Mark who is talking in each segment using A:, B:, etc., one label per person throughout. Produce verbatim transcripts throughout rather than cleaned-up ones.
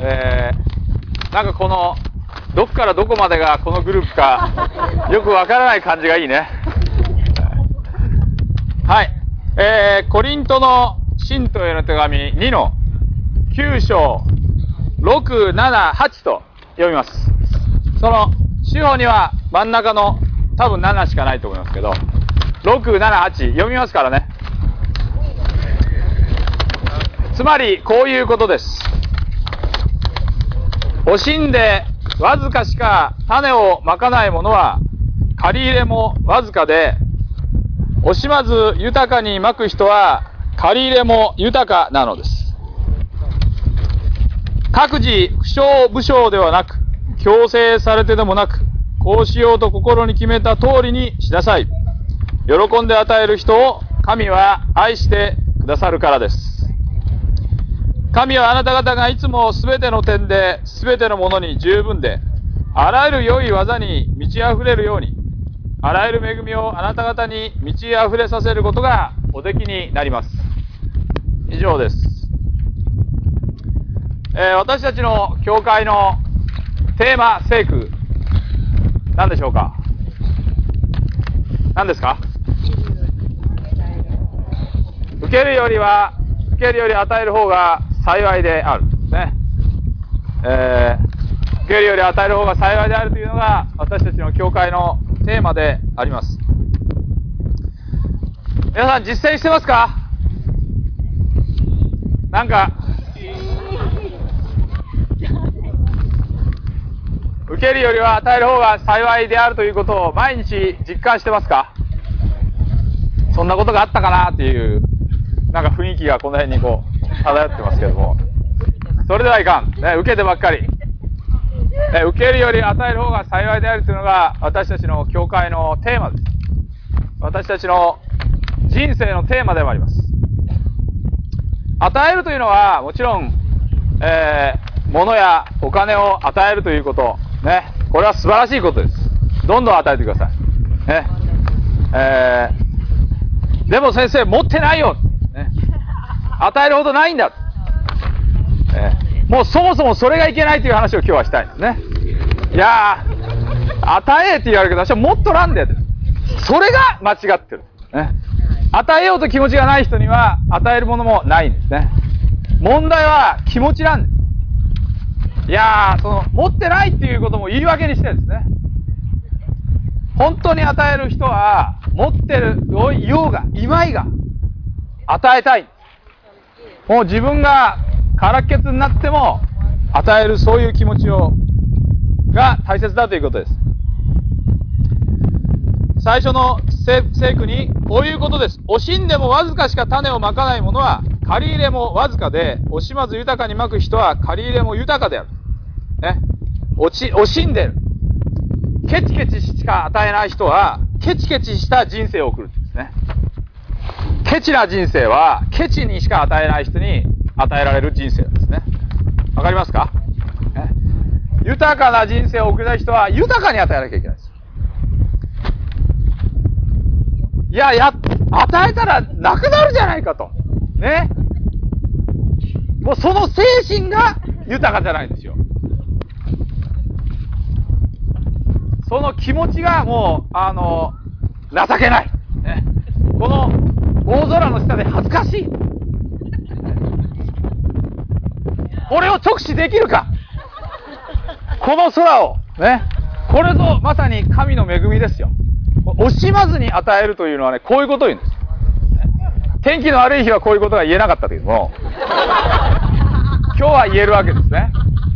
A: えー、なんかこのどっからどこまでがこのグループかよくわからない感じがいいね。はい、えー、コリントの信徒への手紙にのきゅう章ろく、なな、はちと読みます。その主語には真ん中の多分ななしかないと思いますけど、ろく、なな、はち読みますからね。つまりこういうことです。惜しんでわずかしか種をまかないものは借り入れもわずかで、惜しまず豊かにまく人は借り入れも豊かなのです。各自不祥不祥ではなく、強制されてでもなく、こうしようと心に決めた通りにしなさい。喜んで与える人を神は愛してくださるからです。神はあなた方がいつもすべての点で、すべてのものに十分で、あらゆる良い技に満ち溢れるように、あらゆる恵みをあなた方に満ち溢れさせることがおできになります。以上です。えー、私たちの教会のテーマ聖句、何でしょうか？何ですか？受けるよりは、受けるより与える方が幸いである。ね。えー、受けるより与える方が幸いであるというのが私たちの教会のテーマであります。皆さん実践してますか？なんか、受けるよりは与える方が幸いであるということを毎日実感してますか？そんなことがあったかなっていうなんか雰囲気がこの辺にこう漂ってますけども、それではいかん、ね、受けてばっかり、ね、受けるより与える方が幸いであるというのが私たちの教会のテーマです。私たちの人生のテーマでもあります。与えるというのはもちろん、えー、物やお金を与えるということね、これは素晴らしいことです。どんどん与えてください。ね、えー、でも先生持ってないよ、ね、与えるほどないんだ、えー、もうそもそもそれがいけないという話を今日はしたいんですね。いやー、与えって言われるけど私はもっとなんで、それが間違ってる、ね、与えようと気持ちがない人には与えるものもないんですね。問題は気持ちなんです。いやー、その持ってないっていうことも言い訳にしてるんですね。本当に与える人は持ってるようがいまいが与えたい。もう自分が空っけつになっても与える、そういう気持ちをが大切だということです。最初の聖句にこういうことです。惜しんでもわずかしか種をまかないものは借り入れもわずかで、惜しまず豊かにまく人は借り入れも豊かである。ね、惜し、惜しんでる。ケチケチしか与えない人はケチケチした人生を送るんですね。ケチな人生はケチにしか与えない人に与えられる人生なんですね。わかりますか？ね、豊かな人生を送りたい人は豊かに与えなきゃいけないです。いや、や、与えたらなくなるじゃないかと。ね。もうその精神が豊かじゃないんですよ。その気持ちがもう、あの、情けない。ね、この大空の下で恥ずかしい。これを直視できるか。この空を。ね。これぞまさに神の恵みですよ。惜しまずに与えるというのはね、こういうことを言うんです。天気の悪い日はこういうことが言えなかったけども、今日は言えるわけですね。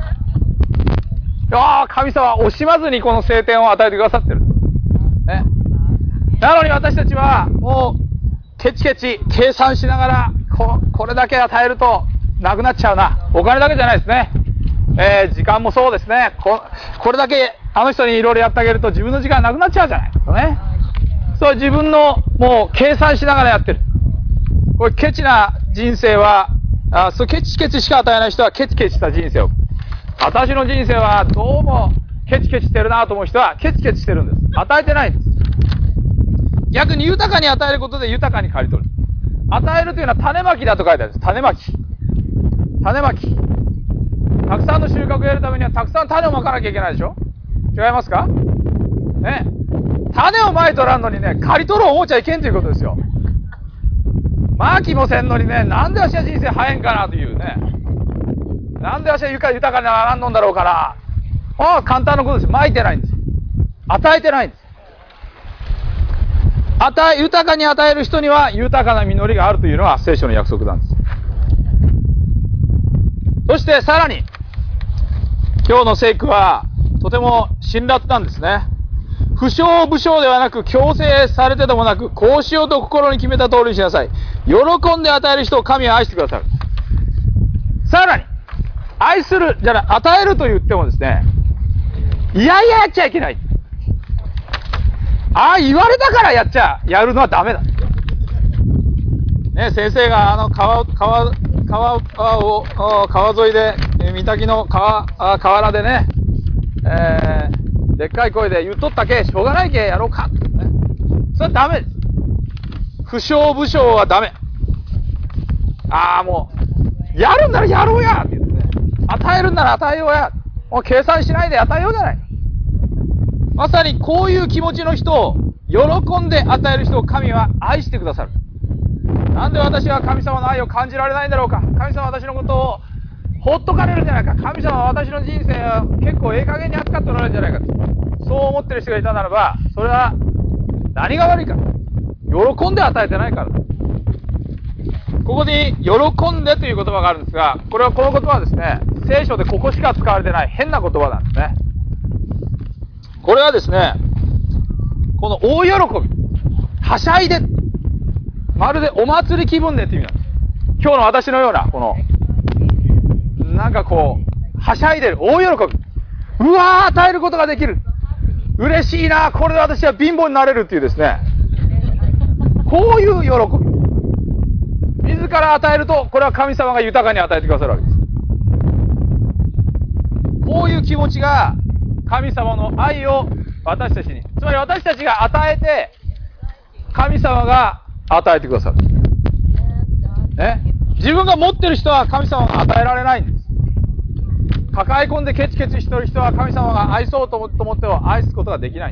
A: ああ、神様は惜しまずにこの晴天を与えてくださってる。ね。なのに私たちはもうケチケチ計算しながら、こ、これだけ与えるとなくなっちゃうな。お金だけじゃないですね。えー、時間もそうですね。こ、これだけあの人にいろいろやってあげると自分の時間なくなっちゃうじゃないですかね。そう、自分のもう計算しながらやってる。これケチな人生は、あ、そう、ケチケチしか与えない人はケチケチした人生を。私の人生はどうもケチケチしてるなと思う人はケチケチしてるんです。与えてないんです。逆に豊かに与えることで豊かに刈り取る。与えるというのは種まきだと書いてあるんです。種まき。種まき。 たくさんの収穫を得るためにはたくさん種をまかなきゃいけないでしょ。違いますかね。種をまいとらんのにね、刈り取ろう思っちゃいけんということですよ。まきもせんのにね、なんでわしは人生早いんかなというね。なんでわしは豊かにならんのんだろうかな。ああ、簡単なことです。まいてないんです。与えてないんです。与え、豊かに与える人には豊かな実りがあるというのは聖書の約束なんです。そしてさらに、今日の聖句はとても辛辣なんですね。不償不償ではなく強制されてでもなく、こうしようと心に決めた通りにしなさい。喜んで与える人を神は愛してくださる。さらに、愛する、じゃない、与えると言ってもですね、いやいややっちゃいけない。ああ、言われたからやっちゃ、やるのはダメだ。ね、先生があの川、川、川を、川沿いで、三滝の川、河原でね、えー、でっかい声で言っとったけ、しょうがないけ、やろうか。ね、それはダメです。不償不償はダメ。ああ、もう、やるんならやろうやって言ってね。与えるんなら与えようや。もう計算しないで与えようじゃない。まさにこういう気持ちの人を、喜んで与える人を神は愛してくださる。なんで私は神様の愛を感じられないんだろうか。神様は私のことをほっとかれるんじゃないか。神様は私の人生は結構ええ加減に扱っておられるんじゃないか。そう思ってる人がいたならば、それは何が悪いか。喜んで与えてないから。ここに喜んでという言葉があるんですが、これはこの言葉はですね、聖書でここしか使われてない変な言葉なんですね。これはですね、この大喜び、はしゃいで、まるでお祭り気分でっていう意味なんです。今日の私のような、この、なんかこう、はしゃいでる、大喜び。うわー、与えることができる。嬉しいな、これで私は貧乏になれるっていうですね、こういう喜び。自ら与えると、これは神様が豊かに与えてくださるわけです。こういう気持ちが、神様の愛を私たちに、つまり私たちが与えて、神様が与えてくださる。ね。自分が持ってる人は神様が与えられないんです。抱え込んでケチケチしてる人は神様が愛そうと思っても愛すことができない。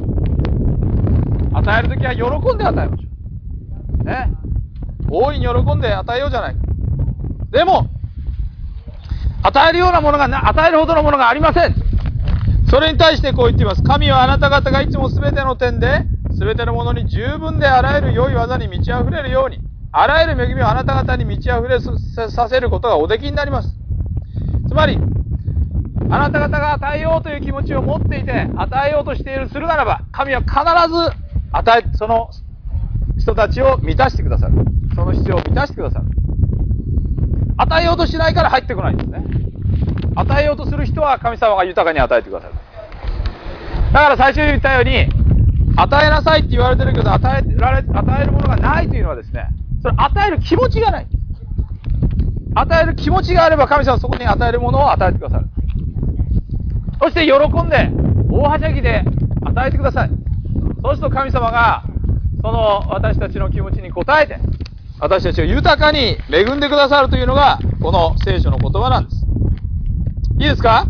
A: 与えるときは喜んで与えましょう。ね。大いに喜んで与えようじゃないか。でも、与えるようなものがな、与えるほどのものがありません。それに対してこう言っています。神はあなた方がいつもすべての点で、すべてのものに十分であらゆる良い技に満ち溢れるように、あらゆる恵みをあなた方に満ち溢れさせることがおできになります。つまり、あなた方が与えようという気持ちを持っていて、与えようとしている、するならば、神は必ず与え、その人たちを満たしてくださる。その必要を満たしてくださる。与えようとしないから入ってこないんですね。与えようとする人は神様が豊かに与えてくださる。だから最初に言ったように、与えなさいって言われてるけど、与えられ、与えるものがないというのはですね、それ与える気持ちがない。与える気持ちがあれば神様はそこに与えるものを与えてくださる。そして喜んで、大はしゃぎで与えてください。そうすると神様が、その私たちの気持ちに応えて、私たちを豊かに恵んでくださるというのが、この聖書の言葉なんです。いいですか？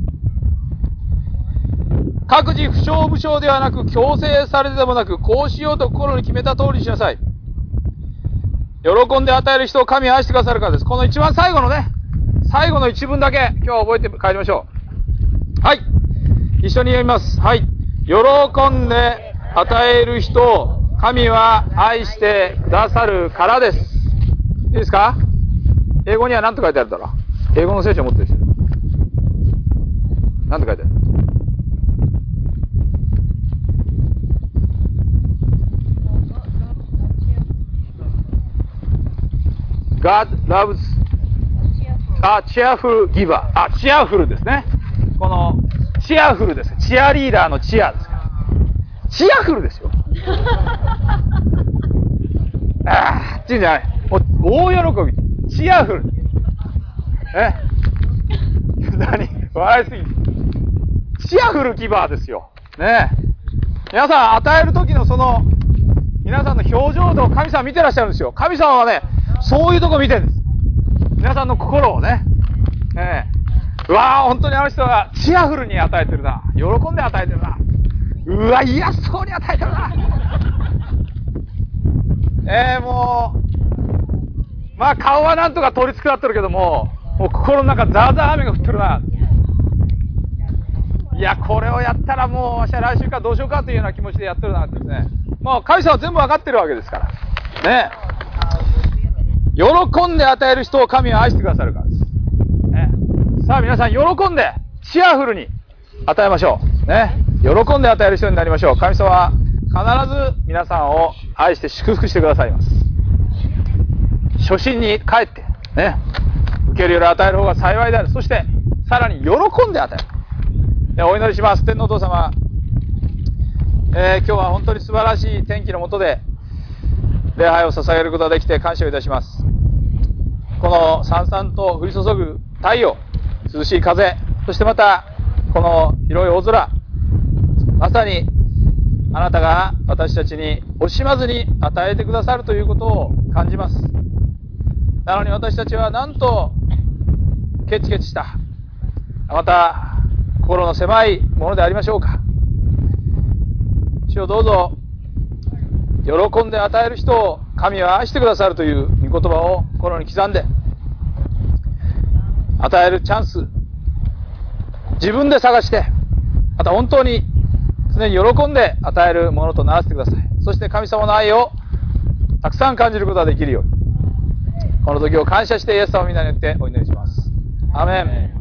A: 各自不償不償ではなく、強制されてでもなく、こうしようと心に決めた通りにしなさい。喜んで与える人を神は愛してくださるからです。この一番最後のね、最後の一文だけ、今日は覚えて帰りましょう。はい。一緒に読みます。はい。喜んで与える人を神は愛してくださるからです。いいですか？英語には何と書いてあるだろう？英語の聖書を持ってる人。何と書いてある？God loves a cheerful giver. あ、チアフルですね。この、チアフルです。チアリーダーのチアです。チアフルですよ。あーっていうんじゃない。大喜び。チアフル。え何笑いすぎ。チアフルギバーですよ。ねえ。皆さん、与える時のその、皆さんの表情と神様見てらっしゃるんですよ。神様はね、そういうとこ見てるんです。皆さんの心をね、えうわー、本当にあの人はチアフルに与えてるな。喜んで与えてるな。うわ、嫌そうに与えてるな。えー、もう、まあ顔はなんとか取り繕ってるけども、もう心の中ザーザー雨が降ってるな。いや、これをやったらもう、わしは来週からどうしようかというような気持ちでやってるなってですね。もう神様は全部分かってるわけですから。ね。喜んで与える人を神は愛してくださるからです。ね。さあ皆さん、喜んで、チアフルに与えましょう。ね。喜んで与える人になりましょう。神様は必ず皆さんを愛して祝福してくださいます。初心に帰って、ね。受けるより与える方が幸いである。そして、さらに喜んで与える。でお祈りします。天皇お父様、えー、今日は本当に素晴らしい天気の下で礼拝を捧げることができて感謝をいたします。このさんさんと降り注ぐ太陽、涼しい風、そしてまたこの広い大空、まさにあなたが私たちに惜しまずに与えてくださるということを感じます。なのに私たちはなんとケチケチした、また心の狭いものでありましょうか。主をどうぞ喜んで与える人を神は愛してくださるという御言葉を心に刻んで、与えるチャンス自分で探して、また本当に常に喜んで与えるものとならせてください。そして神様の愛をたくさん感じることができるように、この時を感謝してイエス様の皆によってお祈りします。アーメン。